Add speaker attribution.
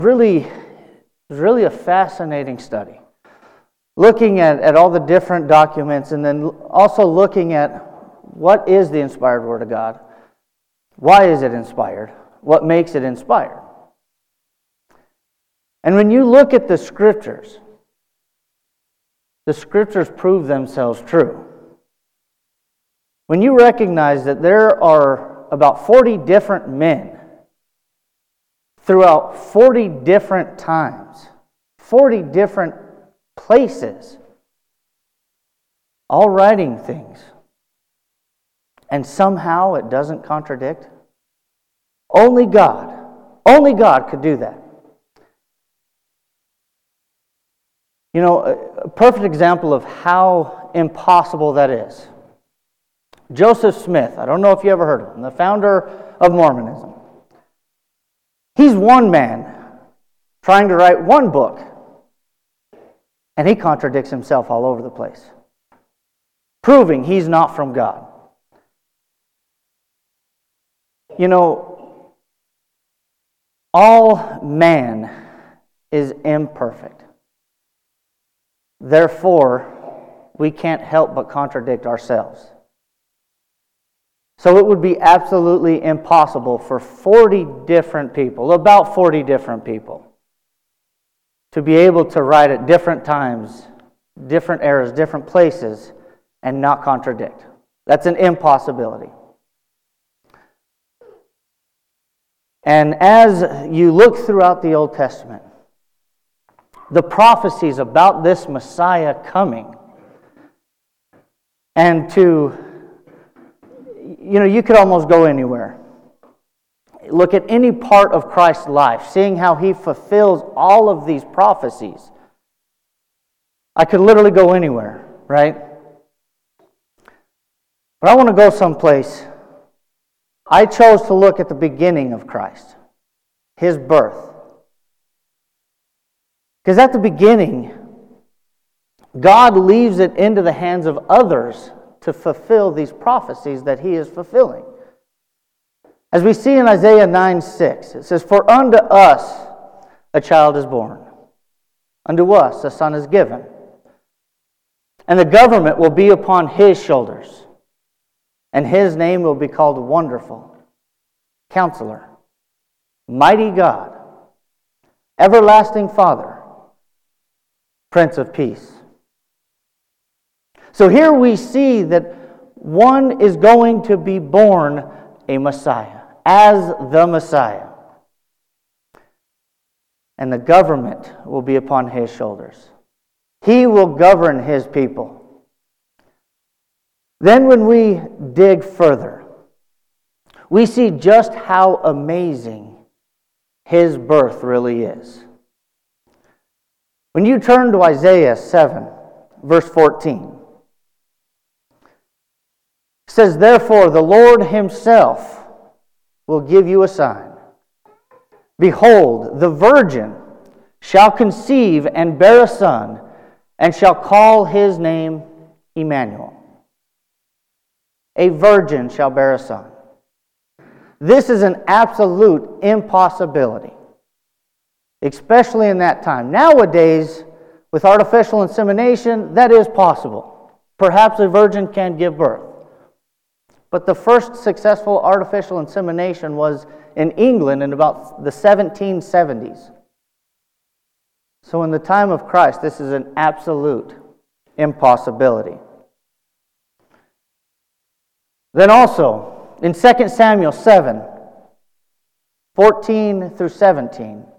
Speaker 1: Really, it was really a fascinating study. Looking at all the different documents, and then also looking at what is the inspired Word of God? Why is it inspired? What makes it inspired? And when you look at the Scriptures prove themselves true. When you recognize that there are about 40 different men throughout 40 different times, 40 different places, all writing things, and somehow it doesn't contradict. Only God could do that. You know, a perfect example of how impossible that is. Joseph Smith, I don't know if you ever heard of him, the founder of Mormonism. He's one man trying to write one book, and he contradicts himself all over the place, proving he's not from God. You know, all man is imperfect. Therefore, we can't help but contradict ourselves. So it would be absolutely impossible for 40 different people, about 40 different people, to be able to write at different times, different eras, different places, and not contradict. That's an impossibility. And as you look throughout the Old Testament, the prophecies about this Messiah coming, and you could almost go anywhere. Look at any part of Christ's life, seeing how He fulfills all of these prophecies. I could literally go anywhere, right? But I want to go someplace. I chose to look at the beginning of Christ, His birth. Because at the beginning, God leaves it into the hands of others to fulfill these prophecies that He is fulfilling. As we see in Isaiah 9:6, it says, "For unto us a child is born, unto us a son is given, and the government will be upon His shoulders, and His name will be called Wonderful, Counselor, Mighty God, Everlasting Father, Prince of Peace." So here we see that one is going to be born a Messiah, as the Messiah. And the government will be upon His shoulders. He will govern His people. Then when we dig further, we see just how amazing His birth really is. When you turn to Isaiah 7, verse 14, it says, "Therefore the Lord Himself will give you a sign. Behold, the virgin shall conceive and bear a son, and shall call His name Emmanuel." A virgin shall bear a son. This is an absolute impossibility, especially in that time. Nowadays, with artificial insemination, that is possible. Perhaps a virgin can give birth. But the first successful artificial insemination was in England in about the 1770s. So in the time of Christ, this is an absolute impossibility. Then also, in 2 Samuel 7, 14 through 17,